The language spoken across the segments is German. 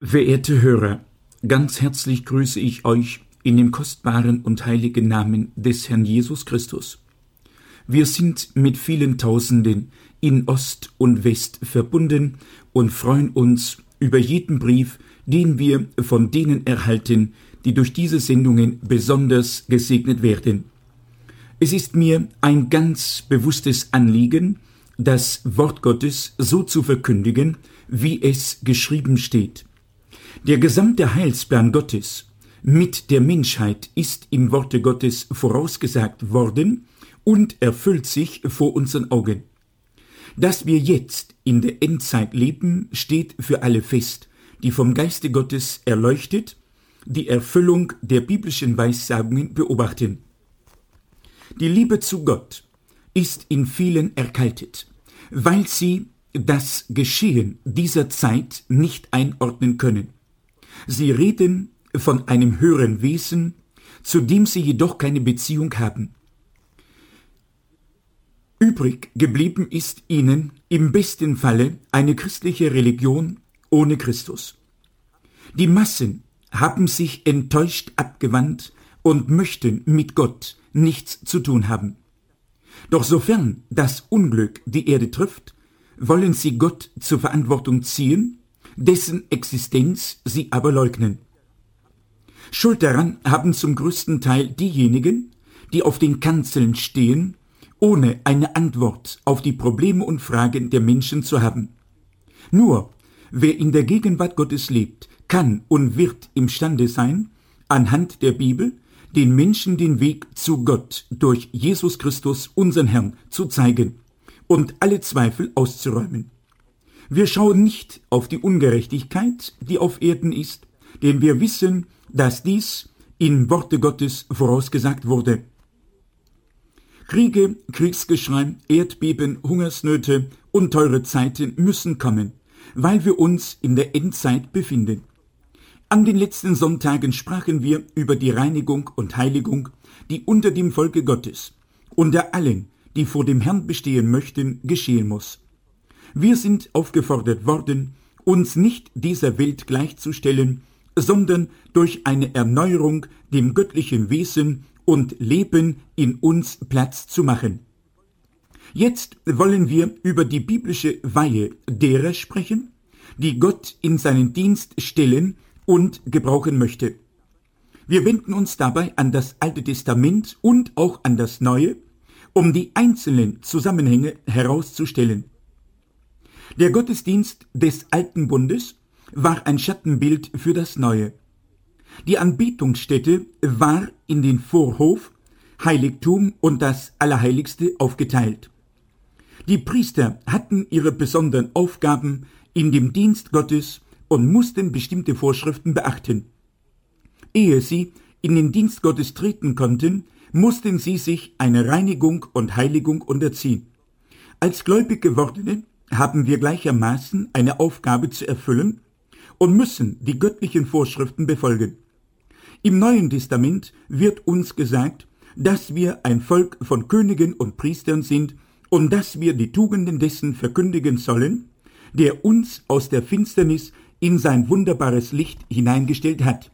Verehrte Hörer, ganz herzlich grüße ich euch in dem kostbaren und heiligen Namen des Herrn Jesus Christus. Wir sind mit vielen Tausenden in Ost und West verbunden und freuen uns über jeden Brief, den wir von denen erhalten, die durch diese Sendungen besonders gesegnet werden. Es ist mir ein ganz bewusstes Anliegen, das Wort Gottes so zu verkündigen, wie es geschrieben steht. Der gesamte Heilsplan Gottes mit der Menschheit ist im Worte Gottes vorausgesagt worden und erfüllt sich vor unseren Augen. Dass wir jetzt in der Endzeit leben, steht für alle fest, die vom Geiste Gottes erleuchtet, die Erfüllung der biblischen Weissagungen beobachten. Die Liebe zu Gott ist in vielen erkaltet, weil sie das Geschehen dieser Zeit nicht einordnen können. Sie reden von einem höheren Wesen, zu dem sie jedoch keine Beziehung haben. Übrig geblieben ist ihnen im besten Falle eine christliche Religion ohne Christus. Die Massen haben sich enttäuscht abgewandt und möchten mit Gott nichts zu tun haben. Doch sofern das Unglück die Erde trifft, wollen sie Gott zur Verantwortung ziehen, dessen Existenz sie aber leugnen. Schuld daran haben zum größten Teil diejenigen, die auf den Kanzeln stehen, ohne eine Antwort auf die Probleme und Fragen der Menschen zu haben. Nur wer in der Gegenwart Gottes lebt, kann und wird imstande sein, anhand der Bibel den Menschen den Weg zu Gott durch Jesus Christus, unseren Herrn, zu zeigen und alle Zweifel auszuräumen. Wir schauen nicht auf die Ungerechtigkeit, die auf Erden ist, denn wir wissen, dass dies in Worte Gottes vorausgesagt wurde. Kriege, Kriegsgeschrei, Erdbeben, Hungersnöte und teure Zeiten müssen kommen, weil wir uns in der Endzeit befinden. An den letzten Sonntagen sprachen wir über die Reinigung und Heiligung, die unter dem Volke Gottes, unter allen, die vor dem Herrn bestehen möchten, geschehen muss. Wir sind aufgefordert worden, uns nicht dieser Welt gleichzustellen, sondern durch eine Erneuerung dem göttlichen Wesen und Leben in uns Platz zu machen. Jetzt wollen wir über die biblische Weihe derer sprechen, die Gott in seinen Dienst stellen und gebrauchen möchte. Wir wenden uns dabei an das Alte Testament und auch an das Neue, um die einzelnen Zusammenhänge herauszustellen. Der Gottesdienst des Alten Bundes war ein Schattenbild für das Neue. Die Anbetungsstätte war in den Vorhof, Heiligtum und das Allerheiligste aufgeteilt. Die Priester hatten ihre besonderen Aufgaben in dem Dienst Gottes und mussten bestimmte Vorschriften beachten. Ehe sie in den Dienst Gottes treten konnten, mussten sie sich einer Reinigung und Heiligung unterziehen. Als gläubig Gewordene haben wir gleichermaßen eine Aufgabe zu erfüllen und müssen die göttlichen Vorschriften befolgen. Im Neuen Testament wird uns gesagt, dass wir ein Volk von Königen und Priestern sind und dass wir die Tugenden dessen verkündigen sollen, der uns aus der Finsternis in sein wunderbares Licht hineingestellt hat.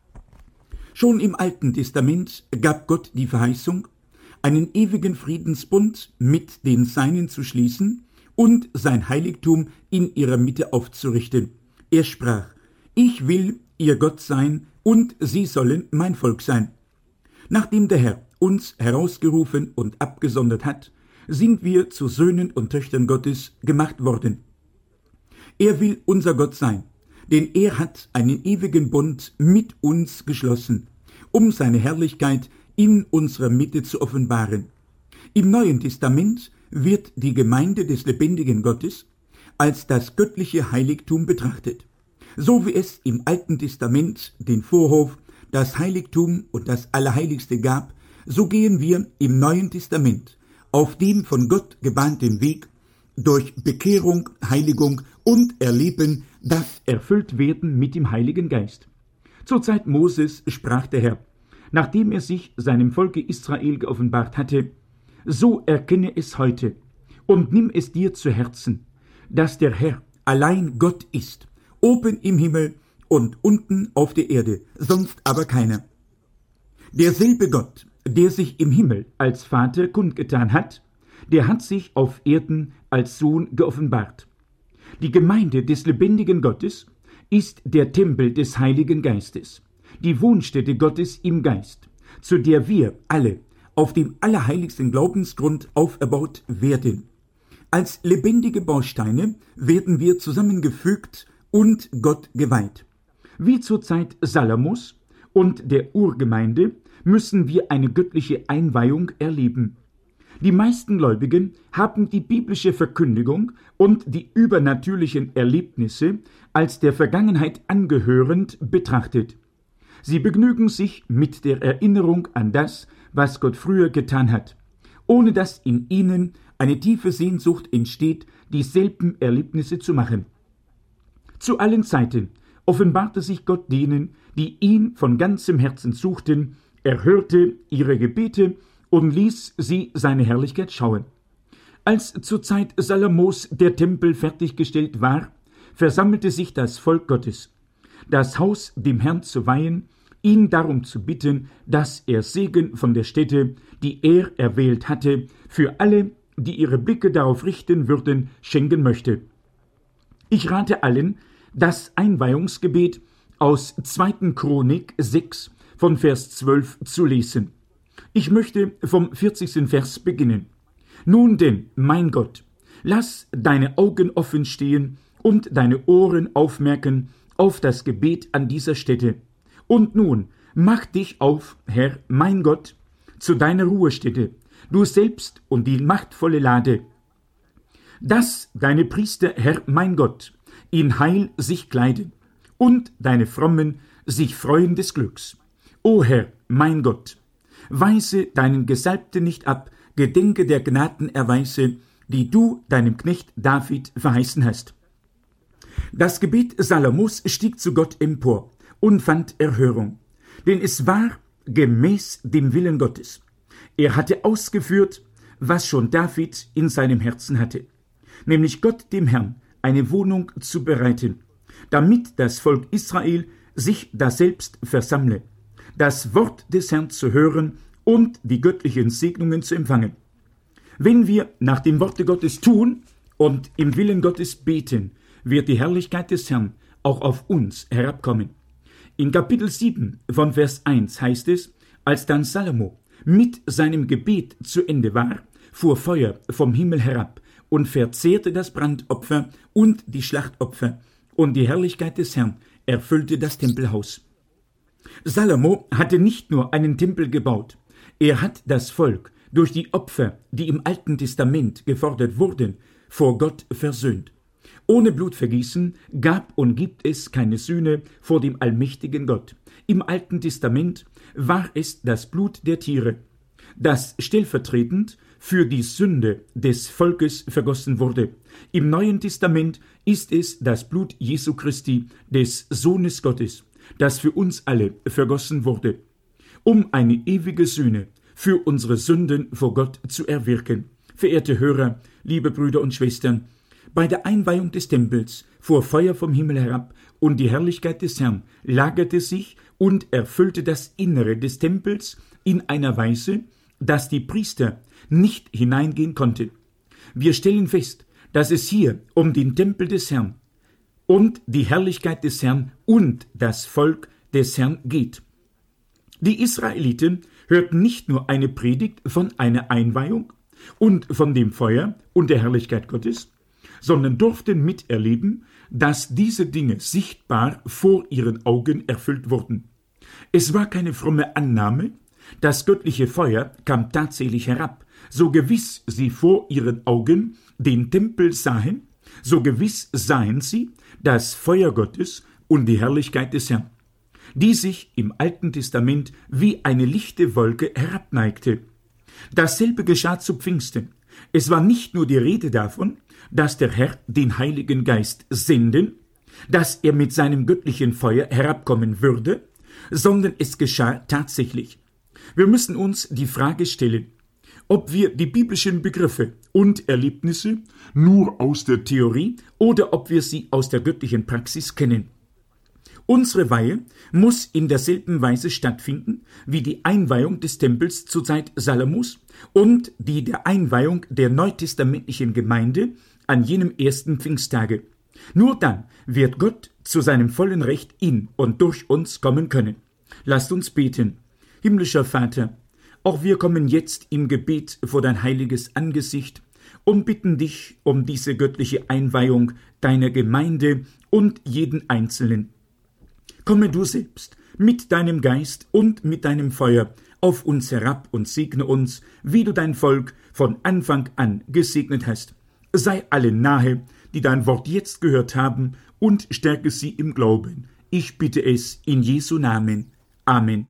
Schon im Alten Testament gab Gott die Verheißung, einen ewigen Friedensbund mit den Seinen zu schließen und sein Heiligtum in ihrer Mitte aufzurichten. Er sprach: Ich will ihr Gott sein und sie sollen mein Volk sein. Nachdem der Herr uns herausgerufen und abgesondert hat, sind wir zu Söhnen und Töchtern Gottes gemacht worden. Er will unser Gott sein, denn er hat einen ewigen Bund mit uns geschlossen, um seine Herrlichkeit in unserer Mitte zu offenbaren. Im Neuen Testament wird die Gemeinde des lebendigen Gottes als das göttliche Heiligtum betrachtet. So wie es im Alten Testament den Vorhof, das Heiligtum und das Allerheiligste gab, so gehen wir im Neuen Testament auf dem von Gott gebahnten Weg durch Bekehrung, Heiligung und Erleben das Erfülltwerden mit dem Heiligen Geist. Zur Zeit Moses sprach der Herr, nachdem er sich seinem Volke Israel geoffenbart hatte: So erkenne es heute und nimm es dir zu Herzen, dass der Herr allein Gott ist, oben im Himmel und unten auf der Erde, sonst aber keiner. Derselbe Gott, der sich im Himmel als Vater kundgetan hat, der hat sich auf Erden als Sohn geoffenbart. Die Gemeinde des lebendigen Gottes ist der Tempel des Heiligen Geistes, die Wohnstätte Gottes im Geist, zu der wir alle auf dem allerheiligsten Glaubensgrund auferbaut werden. Als lebendige Bausteine werden wir zusammengefügt und Gott geweiht. Wie zur Zeit Salomos und der Urgemeinde müssen wir eine göttliche Einweihung erleben. Die meisten Gläubigen haben die biblische Verkündigung und die übernatürlichen Erlebnisse als der Vergangenheit angehörend betrachtet. Sie begnügen sich mit der Erinnerung an das, was Gott früher getan hat, ohne dass in ihnen eine tiefe Sehnsucht entsteht, dieselben Erlebnisse zu machen. Zu allen Zeiten offenbarte sich Gott denen, die ihn von ganzem Herzen suchten, er hörte ihre Gebete und ließ sie seine Herrlichkeit schauen. Als zur Zeit Salomos der Tempel fertiggestellt war, versammelte sich das Volk Gottes, das Haus dem Herrn zu weihen, ihn darum zu bitten, dass er Segen von der Stätte, die er erwählt hatte, für alle, die ihre Blicke darauf richten würden, schenken möchte. Ich rate allen, das Einweihungsgebet aus 2. Chronik 6 von Vers 12 zu lesen. Ich möchte vom 40. Vers beginnen. Nun denn, mein Gott, lass deine Augen offen stehen und deine Ohren aufmerken auf das Gebet an dieser Stätte. Und nun, mach dich auf, Herr, mein Gott, zu deiner Ruhestätte, du selbst und die machtvolle Lade. Dass deine Priester, Herr, mein Gott, in Heil sich kleiden und deine Frommen sich freuen des Glücks. O Herr, mein Gott, weise deinen Gesalbten nicht ab, gedenke der Gnadenerweise, die du deinem Knecht David verheißen hast. Das Gebet Salomos stieg zu Gott empor und fand Erhörung, denn es war gemäß dem Willen Gottes. Er hatte ausgeführt, was schon David in seinem Herzen hatte, nämlich Gott dem Herrn eine Wohnung zu bereiten, damit das Volk Israel sich daselbst versammle, das Wort des Herrn zu hören und die göttlichen Segnungen zu empfangen. Wenn wir nach dem Worte Gottes tun und im Willen Gottes beten, wird die Herrlichkeit des Herrn auch auf uns herabkommen. In Kapitel 7 von Vers 1 heißt es, als dann Salomo mit seinem Gebet zu Ende war, fuhr Feuer vom Himmel herab und verzehrte das Brandopfer und die Schlachtopfer, und die Herrlichkeit des Herrn erfüllte das Tempelhaus. Salomo hatte nicht nur einen Tempel gebaut, er hat das Volk durch die Opfer, die im Alten Testament gefordert wurden, vor Gott versöhnt. Ohne Blutvergießen gab und gibt es keine Sühne vor dem allmächtigen Gott. Im Alten Testament war es das Blut der Tiere, das stellvertretend für die Sünde des Volkes vergossen wurde. Im Neuen Testament ist es das Blut Jesu Christi, des Sohnes Gottes, das für uns alle vergossen wurde, um eine ewige Sühne für unsere Sünden vor Gott zu erwirken. Verehrte Hörer, liebe Brüder und Schwestern, bei der Einweihung des Tempels fuhr Feuer vom Himmel herab und die Herrlichkeit des Herrn lagerte sich und erfüllte das Innere des Tempels in einer Weise, dass die Priester nicht hineingehen konnten. Wir stellen fest, dass es hier um den Tempel des Herrn und die Herrlichkeit des Herrn und das Volk des Herrn geht. Die Israeliten hörten nicht nur eine Predigt von einer Einweihung und von dem Feuer und der Herrlichkeit Gottes, sondern durften miterleben, dass diese Dinge sichtbar vor ihren Augen erfüllt wurden. Es war keine fromme Annahme, das göttliche Feuer kam tatsächlich herab, so gewiss sie vor ihren Augen den Tempel sahen, so gewiss sahen sie das Feuer Gottes und die Herrlichkeit des Herrn, die sich im Alten Testament wie eine lichte Wolke herabneigte. Dasselbe geschah zu Pfingsten. Es war nicht nur die Rede davon, dass der Herr den Heiligen Geist senden, dass er mit seinem göttlichen Feuer herabkommen würde, sondern es geschah tatsächlich. Wir müssen uns die Frage stellen, ob wir die biblischen Begriffe und Erlebnisse nur aus der Theorie oder ob wir sie aus der göttlichen Praxis kennen. Unsere Weihe muss in derselben Weise stattfinden wie die Einweihung des Tempels zur Zeit Salomos und die der Einweihung der neutestamentlichen Gemeinde an jenem ersten Pfingsttage. Nur dann wird Gott zu seinem vollen Recht in und durch uns kommen können. Lasst uns beten. Himmlischer Vater, auch wir kommen jetzt im Gebet vor dein heiliges Angesicht und bitten dich um diese göttliche Einweihung deiner Gemeinde und jeden Einzelnen. Komme du selbst mit deinem Geist und mit deinem Feuer auf uns herab und segne uns, wie du dein Volk von Anfang an gesegnet hast. Sei allen nahe, die dein Wort jetzt gehört haben, und stärke sie im Glauben. Ich bitte es in Jesu Namen. Amen.